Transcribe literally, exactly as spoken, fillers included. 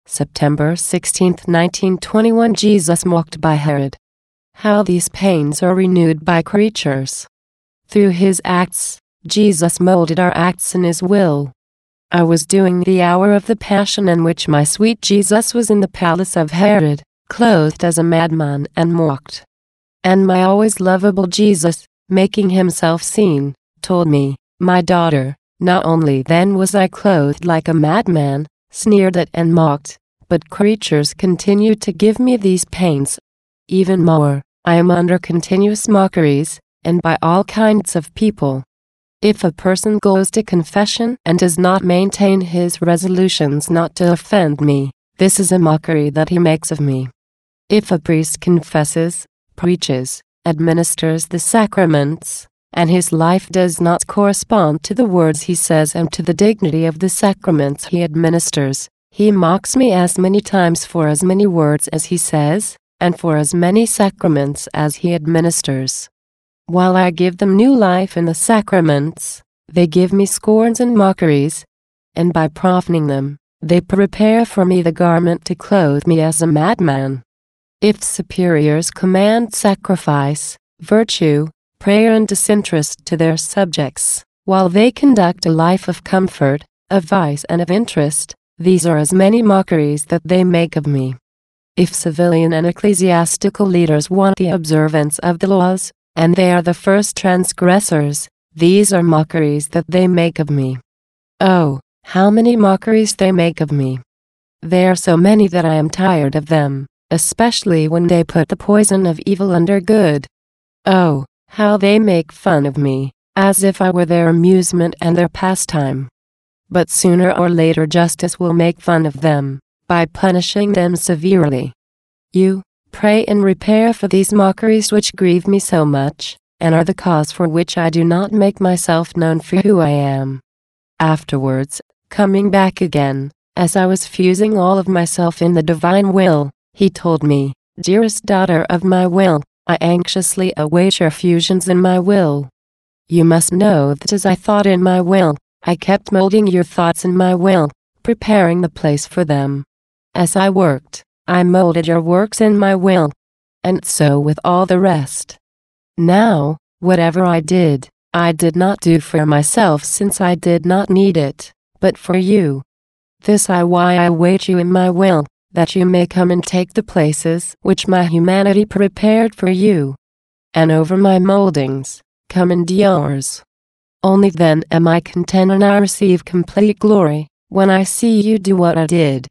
September sixteenth, nineteen twenty-one. Jesus mocked by Herod. How these pains are renewed by creatures. Through his acts, Jesus molded our acts in his will. I was doing the hour of the Passion in which my sweet Jesus was in the palace of Herod, clothed as a madman and mocked. And my always lovable Jesus, making himself seen, told me, "My daughter, not only then was I clothed like a madman, sneered at and mocked, but creatures continue to give me these pains. Even more, I am under continuous mockeries, and by all kinds of people. If a person goes to confession and does not maintain his resolutions not to offend me, this is a mockery that he makes of me. If a priest confesses, preaches, administers the sacraments, and his life does not correspond to the words he says and to the dignity of the sacraments he administers, he mocks me as many times for as many words as he says, and for as many sacraments as he administers. While I give them new life in the sacraments, they give me scorns and mockeries, and by profaning them, they prepare for me the garment to clothe me as a madman. If superiors command sacrifice, virtue, prayer and disinterest to their subjects, while they conduct a life of comfort, of vice and of interest, these are as many mockeries that they make of me. If civilian and ecclesiastical leaders want the observance of the laws, and they are the first transgressors, these are mockeries that they make of me. Oh, how many mockeries they make of me! They are so many that I am tired of them, especially when they put the poison of evil under good. Oh, how they make fun of me, as if I were their amusement and their pastime. But sooner or later justice will make fun of them, by punishing them severely. You, pray and repair for these mockeries which grieve me so much, and are the cause for which I do not make myself known for who I am. Afterwards, coming back again, as I was fusing all of myself in the divine will, he told me, "Dearest daughter of my will, I anxiously await your fusions in my will. You must know that as I thought in my will, I kept molding your thoughts in my will, preparing the place for them. As I worked, I molded your works in my will, and so with all the rest. Now, whatever I did, I did not do for myself since I did not need it, but for you. This I why I await you in my will, that you may come and take the places which my humanity prepared for you. And over my moldings, come and yours. Only then am I content and I receive complete glory, when I see you do what I did.